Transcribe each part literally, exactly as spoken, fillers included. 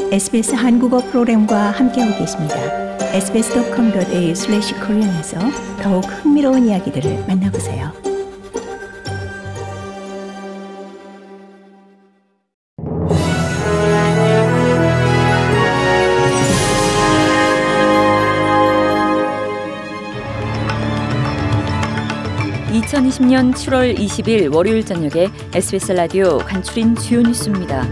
에스비에스 한국어 프로그램과 함께하고 계십니다. 에스비에스 닷컴 닷 에이유 슬래시 코리안에서 더욱 흥미로운 이야기들을 만나보세요. 이천이십년 칠월 이십일 월요일 저녁에 에스비에스 라디오 간추린 주요 뉴스입니다.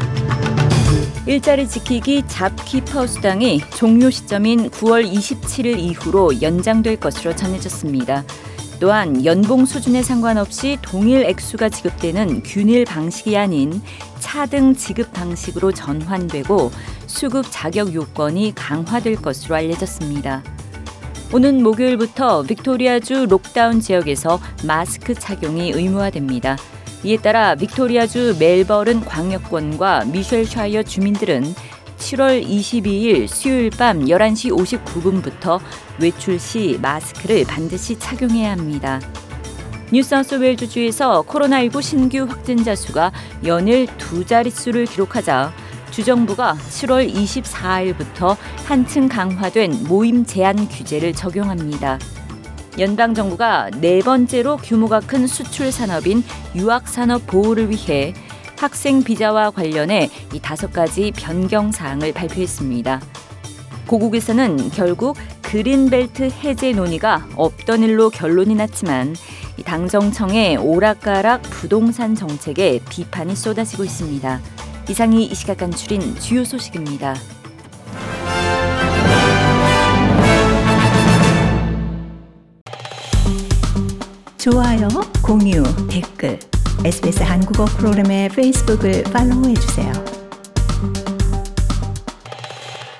일자리 지키기 잡키퍼 수당이 종료 시점인 구월 이십칠일 이후로 연장될 것으로 전해졌습니다. 또한 연봉 수준에 상관없이 동일 액수가 지급되는 균일 방식이 아닌 차등 지급 방식으로 전환되고 수급 자격 요건이 강화될 것으로 알려졌습니다. 오는 목요일부터 빅토리아주 록다운 지역에서 마스크 착용이 의무화됩니다. 이에 따라 빅토리아주 멜버른 광역권과 미셸샤이어 주민들은 칠월 이십이일 수요일 밤 열한시 오십구분부터 외출 시 마스크를 반드시 착용해야 합니다. 뉴사우스웨일즈주에서 코로나십구 신규 확진자 수가 연일 두 자릿수를 기록하자 주정부가 칠월 이십사일부터 한층 강화된 모임 제한 규제를 적용합니다. 연방정부가 네 번째로 규모가 큰 수출 산업인 유학산업 보호를 위해 학생 비자와 관련해 이 다섯 가지 변경 사항을 발표했습니다. 고국에서는 결국 그린벨트 해제 논의가 없던 일로 결론이 났지만 이 당정청의 오락가락 부동산 정책에 비판이 쏟아지고 있습니다. 이상이 이 시각 간추린 주요 소식입니다. 좋아요, 공유, 댓글, 에스비에스 한국어 프로그램의 페이스북을 팔로우해주세요.